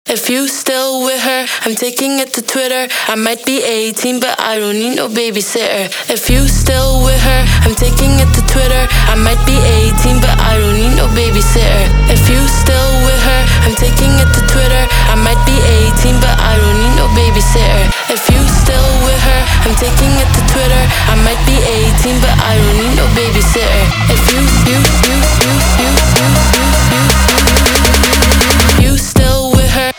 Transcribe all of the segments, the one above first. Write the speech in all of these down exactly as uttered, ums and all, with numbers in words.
If you still with her, I'm taking it to Twitter. I might be eighteen, but I don't need no babysitter. If you still with her, I'm taking it to Twitter. I might be eighteen, but I don't need no babysitter. If you still with her, I'm taking it to Twitter. I might be eighteen, but I don't need no babysitter. If you still with her, I'm taking it to Twitter. I might be eighteen, but I don't need no babysitter. If you, you, you, you, you, you, you, you, you, you still with her.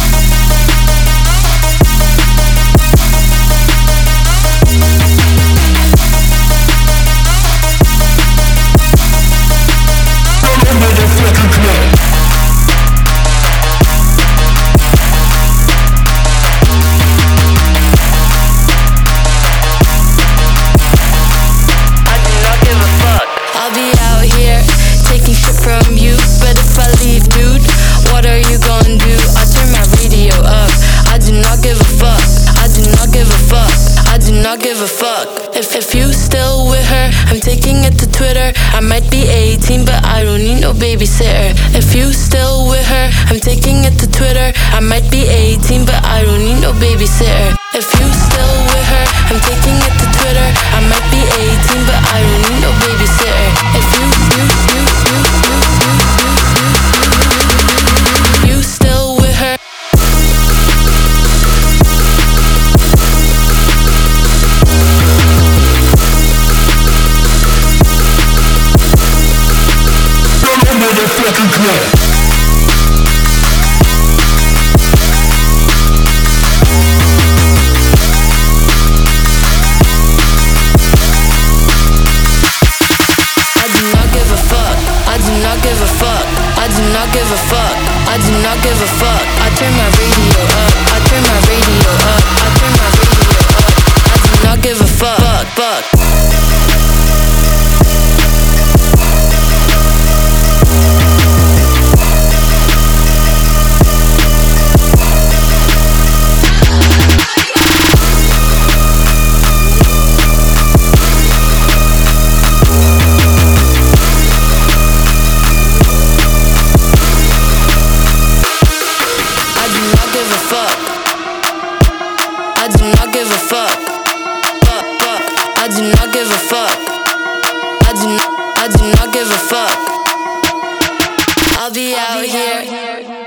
I'll be out here taking shit from you, but if I leave, dude, what are you gonna do? I turn my radio up. I do not give a fuck. I do not give a fuck. I do not give a fuck. If if you still with her, I'm taking it to Twitter. I might be eighteen, but I don't need no babysitter. If you still with her, I'm taking it to Twitter. I might be eighteen, but I don't need no babysitter. If you still with her, I'm taking it to Twitter. I might be eighteen, but I don't need no babysitter. If you, you, you, you, you, you, you, you still with her. Motherfucking club. I do not give a fuck. I do not give a fuck. I do not give a fuck. I turn my radio up. I turn my radio up. I turn my radio up. I do not give a fuck. Fuck, fuck. I do not give a fuck. Fuck, fuck. I do not give a fuck. I do not, I do not give a fuck. I'll be out here.